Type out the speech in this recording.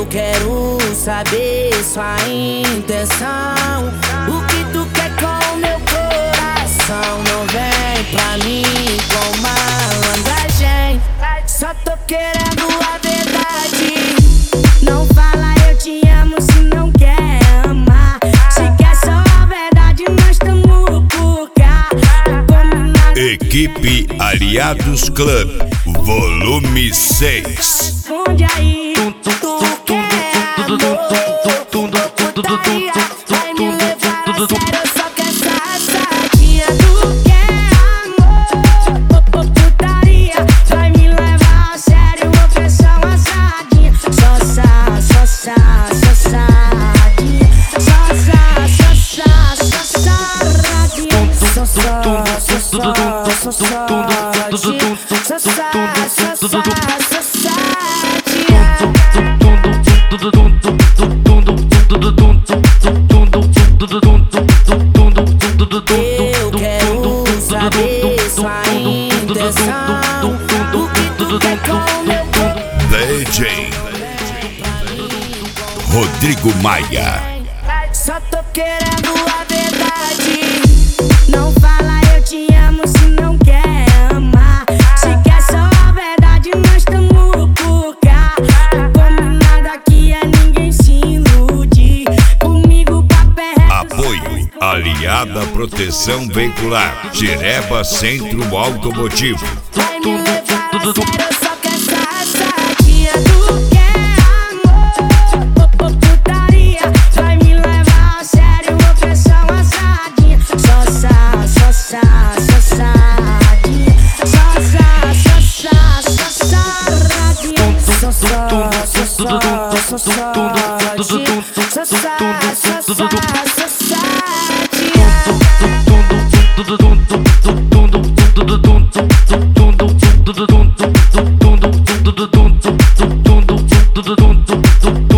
Eu quero saber sua intenção. O que tu quer com meu coração? Não vem pra mim com malandragem. Só tô querendo a verdade. Não fala eu te amo se não quer amar. Se quer só a verdade, nós tamo por cá. Equipe Aliados Club, volume 6. Responde aí, tu quer amor? Putaria, vai me levar a sério, eu só quero safadinha. Tu quer amor? Putaria, vai me levar a sério, vou pensar uma sardinha. Só sardinha. Só sardinha. Eu quero saber sua intenção. O que tu quer com meu corpo? DJ Rodrigo Maia. Só tô querendo a verdade. Não fala eu te amo se não quer amar. Se quer só a verdade, nós tamo por cá. Combinado aqui é ninguém se iludir. Comigo papo é reto. Apoio Aliada Proteção Veicular, Jireba Centro Automotivo. Vai me levar a sério, eu só quero safadinha. Tu quer amor? Putaria, vai me levar a sério, vou pensar uma sardinha. Só sardinha. Sardinha.